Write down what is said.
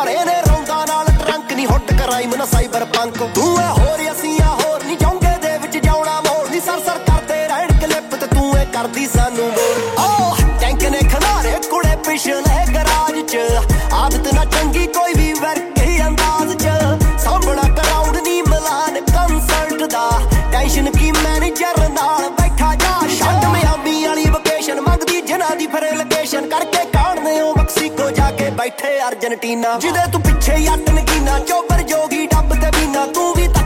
ਭਰੇ ਨੇ ਰੌਂਦਾ ਨਾਲ ਟਰੰਕ ਨੀ ਹੁੱਟ ਕਰਾਈ ਮਨ ਸਾਈਬਰ ਪੰਕ ਤੂੰ ਐ ਹੋਰ ਅਸੀਂ ਆ ਹੋਰ ਨੀ ਚੌਂਕੇ ਦੇ ਵਿੱਚ ਜਾਉਣਾ ਮੋੜ ਨੀ ਸਰ ਕਰਦੇ ਰਹਿਣ ਕਲਿੱਪ ਤੇ ਤੂੰ ਐ ਕਰਦੀ ਸਾਨੂੰ ਬੋਲ ਓ ਟੈਂਕ ਨੇ ਖਲਾਰੇ ਕੁੜੇ ਪਿਛਲੇ ਗਰਾਜ ਚ ਆਦਤ ਨਾ ਚੰਗੀ ਕੋਈ ਵੀ ਵਰਕੇ ਅੰਦਾਜ਼ ਚ ਸਾਹਮਣਾ ਕਰਾਊਡ ਨੀ ਮਿਲਾਨ ਕੰਸਲਟ ਦਾ ਟੈਨਸ਼ਨ ਕੀ ਮੈਨੇਜਰ ਨਾਲ ਬੈਠਾ ਜਾ ਛੱਡ ਮਿਆਮੀ ਵਾਲੀ ਵੋਕੇਸ਼ਨ ਮੰਗਦੀ ਜਿਨ੍ਹਾਂ ਦੀ ਫਿਰ ਲੋਕੇਸ਼ਨ ਕਰਕੇ ਕਾਣਦੇ ਹੋ ਮੈਕਸੀਕੋ ਜਾ ਕੇ ਬੈਠੇ ਅਰਜਨਟੀਨਾ ਜਿਹਦੇ ਤੂੰ ਪਿੱਛੇ ਯੱਟ ਨਗੀਨਾ ਚੋਬਰ ਜੋਗੀ ਡੱਬ ਤੇ ਬੀਨਾ ਤੂੰ ਵੀ